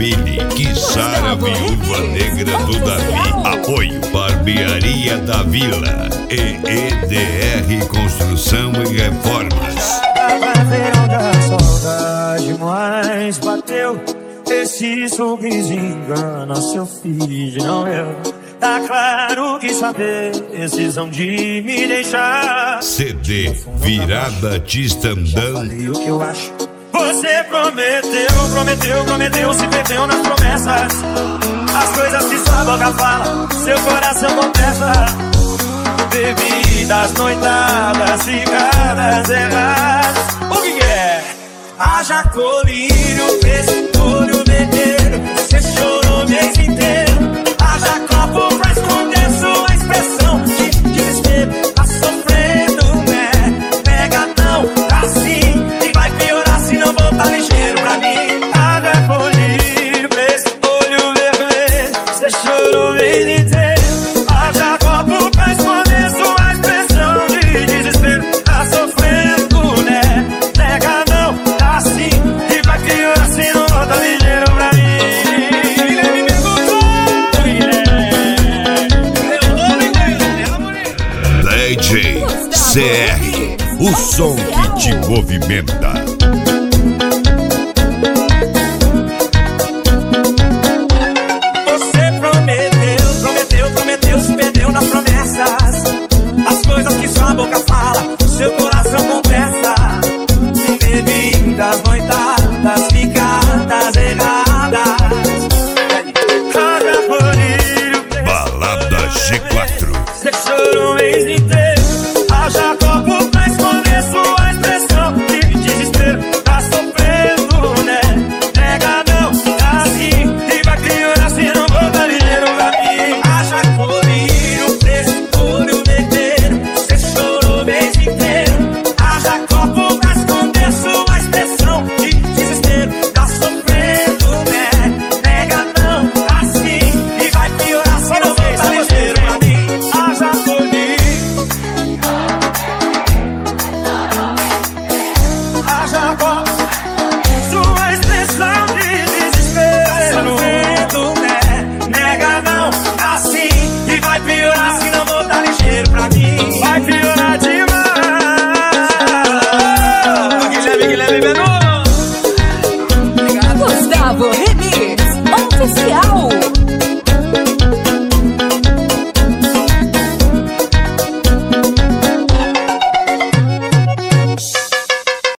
Mili, Kissara, Viúva Negra do Davi. Apoio Barbearia da Vila e EDR Construção e Reformas. A saudade mais bateu. Esse sorriso engana seu filho, não eu. Tá claro que sua decisão de me deixar. CD Virada Tistandão. Falei o que eu acho. Você prometeu, se perdeu nas promessas. As coisas que sua boca fala, seu coração confessa. Bebidas, noitadas, cigadas erradas. O que é? Haja colírio, esse olho vermelho. Você chorou o mês inteiro. Haja copo pra esconder sua expressão de desespero. Tá sofrendo, né? Pega não, tá sim. E vai piorar se não voltar ligeiro pra mim. Haja colírio, esse olho vermelho. Você chorou o mês inteiro. Haja copo pra esconder sua expressão de desespero. Tá sofrendo, né? Pega não, tá sim. E vai piorar se não voltar ligeiro pra mim. DJ CR, o som que te movimenta.